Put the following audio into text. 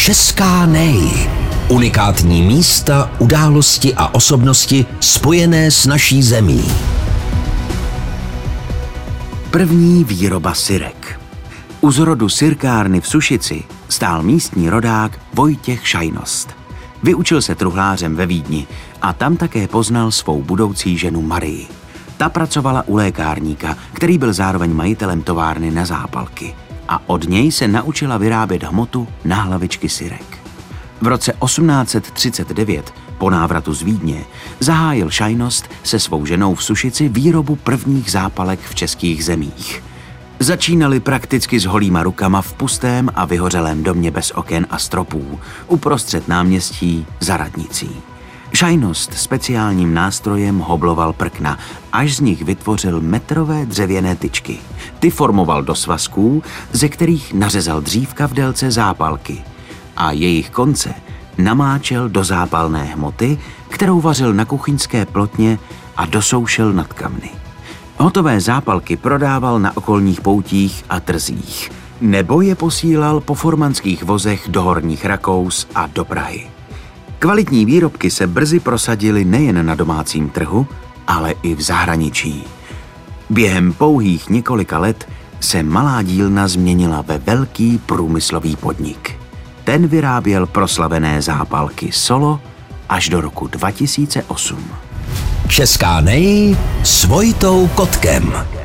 Česká Nej. Unikátní místa, události a osobnosti spojené s naší zemí. První výroba syrek. U zrodu syrkárny v Sušici stál místní rodák Vojtěch Šajnost. Vyučil se truhlářem ve Vídni a tam také poznal svou budoucí ženu Marii. Ta pracovala u lékárníka, který byl zároveň majitelem továrny na zápalky. A od něj se naučila vyrábět hmotu na hlavičky syrek. V roce 1839, po návratu z Vídně, zahájil Šajnost se svou ženou v Sušici výrobu prvních zápalek v českých zemích. Začínali prakticky s holýma rukama v pustém a vyhořelém domě bez oken a stropů, uprostřed náměstí za radnicí. Šajnost speciálním nástrojem hobloval prkna, až z nich vytvořil metrové dřevěné tyčky. Ty formoval do svazků, ze kterých nařezal dřívka v délce zápalky a jejich konce namáčel do zápalné hmoty, kterou vařil na kuchyňské plotně a dosoušel nad kamny. Hotové zápalky prodával na okolních poutích a trzích, nebo je posílal po furmanských vozech do Horních Rakous a do Prahy. Kvalitní výrobky se brzy prosadily nejen na domácím trhu, ale i v zahraničí. Během pouhých několika let se malá dílna změnila ve velký průmyslový podnik. Ten vyráběl proslavené zápalky Solo až do roku 2008. Česká Nej s Vojtou Kotkem.